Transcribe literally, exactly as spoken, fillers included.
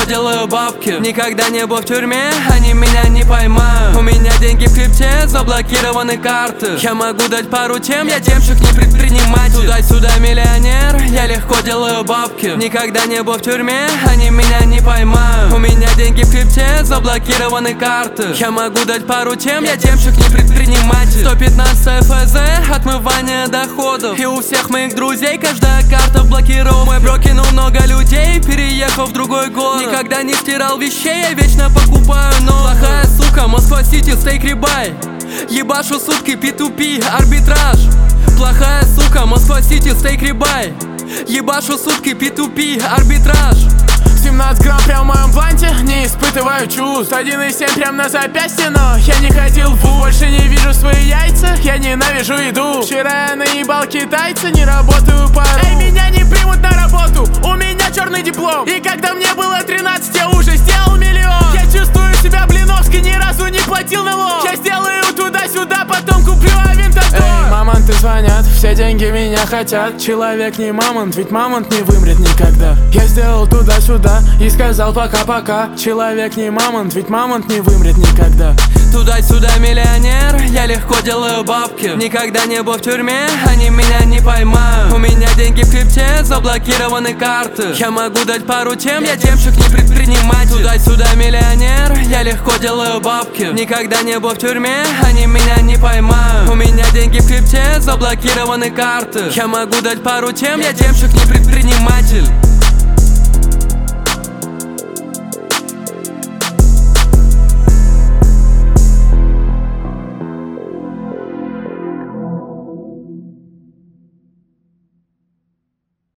легко делаю бабки. Никогда не был в тюрьме, они меня не поймают. У меня деньги в крипте, заблокированы карты. Я могу дать пару тем, я демщик, не предприниматель. Туда-сюда миллионер, я легко делаю бабки. Никогда не был в тюрьме, они меня не поймают. У меня деньги в крипте, заблокированы карты. Я могу дать пару тем, я демщик, не предприниматель. Сто пятнадцать эф зэ, отмывание доходов. И у всех моих друзей каждая карта в блокировке. Мой бро кинул много людей, переехал в другой город. Никогда не стирал вещей, я вечно покупаю новые. Плохая сука, Москва-Сити, стейк рибай. Ебашу сутки пи ту пи, арбитраж. Плохая сука, Москва-Сити, стейк рибай. Ебашу сутки пи ту пи, арбитраж. семнадцать грамм прям в моем бланте, не испытываю чувств. Один и семь прям на запястье, но я не ходил в вуз. Больше не вижу свои яйца, я ненавижу еду. Вчера я наебал китайца, не работаю по ру. Эй, меня не примут на работу, у меня черный диплом. И когда мне было тринадцать, я уже сделал миллион. Я чувствую себя Блиновской, ни разу не платил налог. Я сделаю туда-сюда, потом куплю авинтодор. Эй, мамонты звонят, все деньги меня хотят. Человек не мамонт, ведь мамонт не вымрет никогда. Я сделал туда-сюда и сказал пока-пока. Человек не мамонт, ведь мамонт не вымрет никогда. Туда-сюда миллионер, я легко делаю бабки. Никогда не был в тюрьме, они меня не поймают. У меня деньги в крипте, заблокированы карты. Я могу дать пару тем, я демщик, не предприниматель. Туда-сюда миллионер, я легко делаю бабки. Никогда не был в тюрьме, они меня не поймают. У меня деньги в крипте, заблокированы карты. Я могу дать пару тем, я демщик, не предприниматель.